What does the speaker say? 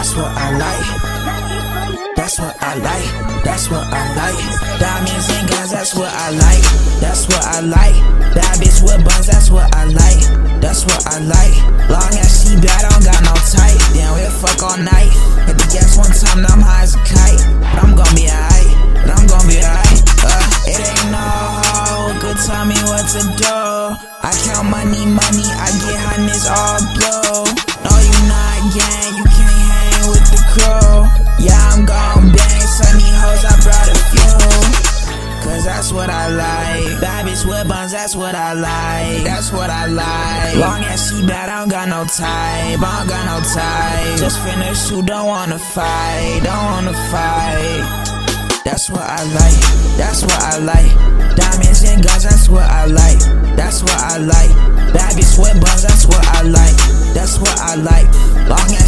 That's what I like. That's what I like. That's what I like. Diamonds and guns, that's what I like. That's what I like. That bitch with buns, that's what I like. That's what I like. Long as she bad, I don't got no tight. Damn, we'll fuck all night. Hit the gas one time, now I'm high as a kite. But I'm gon' be alright. But I'm gon' be alright. It ain't no hoe could tell me what to do. I count money, I get hotness all blow. No, you not gang, you can't hang with the crew. Yeah, I'm gon' bang, sunny hoes, I brought a few. Cause that's what I like. Bad bitch with buns, that's what I like. That's what I like. Long as she bad, I don't got no type. I don't got no type. Just finished, shoot, don't wanna fight. Don't wanna fight. That's what I like. That's what I like. Diamonds and guns, that's what I like. That's what I like. Bad bitch with buns, that's what I like. That's what I like. Long